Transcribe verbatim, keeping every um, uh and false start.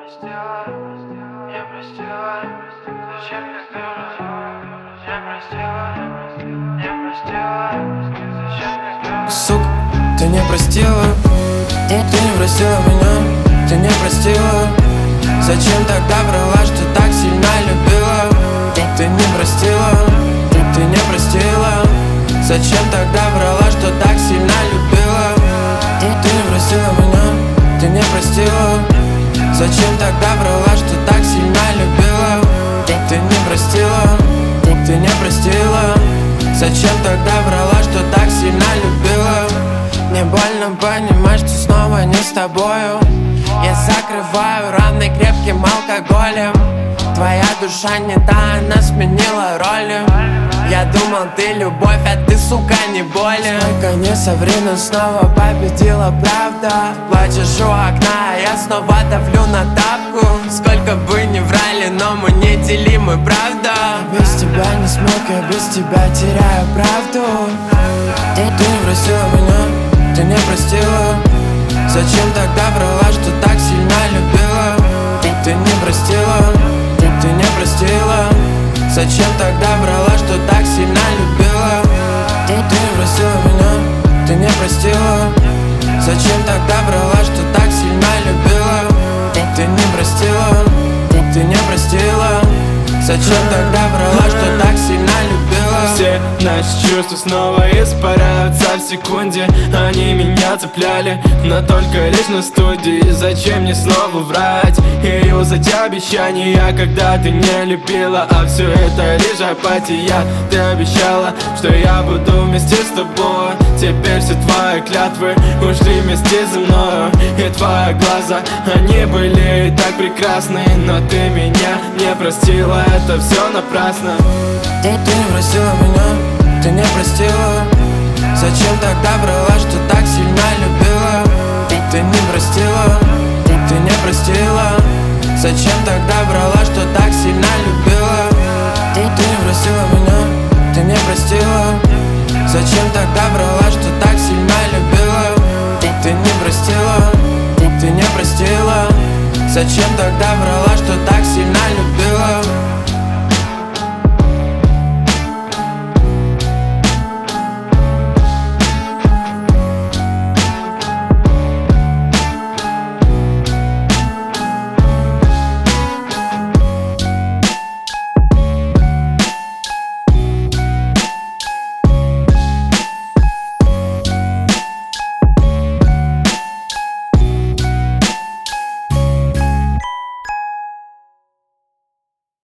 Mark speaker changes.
Speaker 1: простила, не простила. Зачем так дурно? Не простила, не простила. Зачем так дурно?
Speaker 2: Сука, ты не простила. Ты не простила меня, ты не простила. Зачем тогда врала, что так сильно любила? Ты не простила, ты не простила. Зачем тогда врала, что так сильно любила? Ты не простила меня, ты не простила. Зачем тогда врала, что так сильно любила? Ты не простила, ты не простила. Зачем тогда врала, что так сильно любила? Мне больно понимать, что снова не с тобою. Я закрываю раны крепким алкоголем. Твоя душа не та, она сменила роли. Я думал, ты любовь, а ты, сука, не болен. Сколько не соври, но снова победила правда. Плачешь у окна, а я снова давлю на тапку. Сколько бы ни врали, но мы неделимы, правда. Без тебя не смог, я без тебя теряю правду. Ты не простила меня, ты не простила. Зачем тогда врала, что так сильно любила? Ты не простила, ты не простила. Зачем тогда врала, что так сильно любила? Ты не простила меня, ты не простила. Зачем тогда врала, что так сильно любила? Ты не простила, ты не простила. Зачем тогда врала, что так сильно любила?
Speaker 3: Все наши чувства снова испаряются в секунде. Они меня цепляли, но только лишь на студии. Зачем мне снова врать и юзать обещания, когда ты не любила? А все это лишь апатия. Ты обещала, что я буду вместе с тобой. Теперь все твои клятвы ушли вместе со мною. И твои глаза, они были так прекрасны, но ты меня не простила, это все напрасно.
Speaker 2: Ты, ты не простила меня, ты не простила. Зачем тогда врала, что так сильно любила? Ты не простила, ты не простила. Зачем тогда врала, что так сильно любила? Ты, ты не простила меня, ты не простила. Зачем тогда врала, что так сильно любила? Ты не простила, ты не простила. Зачем тогда врала?